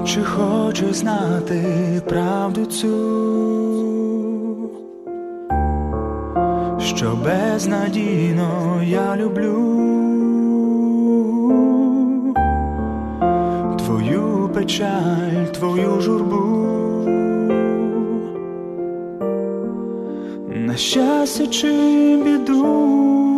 Чи хочеш знати правду цю, що безнадійно я люблю твою печаль, твою журбу, на щастя чи біду,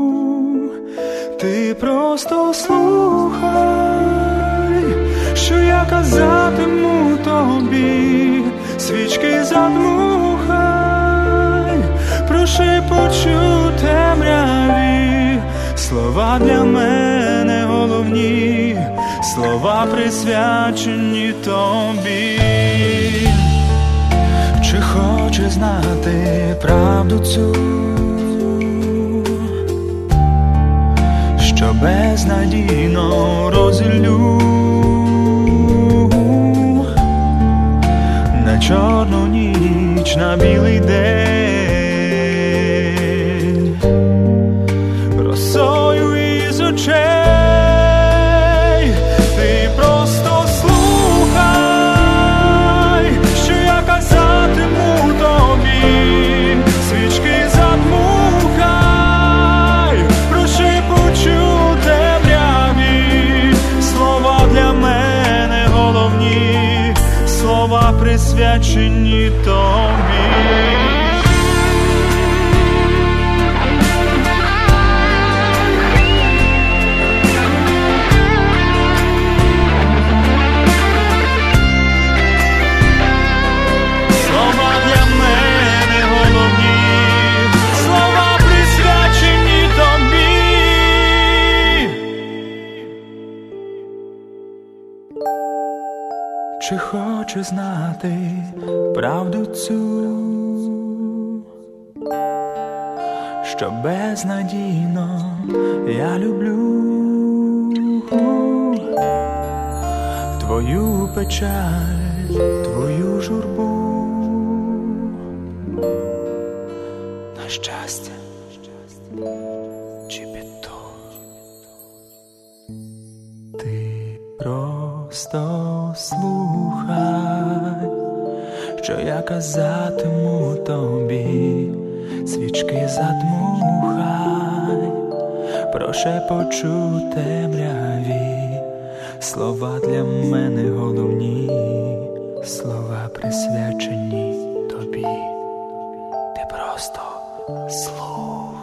ти просто слухай, що я казатиму тобі, свічки задмухай, прошепочу темряві, слова для мене головні, слова присвячені тобі. Чи хочеш знати правду цю, що безнадійно розіллю на чорну ніч, на білий день, росою із очей. Ти просто слухай, що я казатиму тобі, свічки задмухай, прошепочу темряві, слова для мене головні, слова присвячені тобі. Слова для мене головні, слова присвячені тобі. Чи хочеш знати правду цю, що безнадійно я люблю твою печаль, твою журбу, на щастя чи біду, ти просто слухай, що я казатиму тобі, свічки задмухай, прошепочу темряві, слова для мене головні, слова присвячені тобі. Ти просто слухай.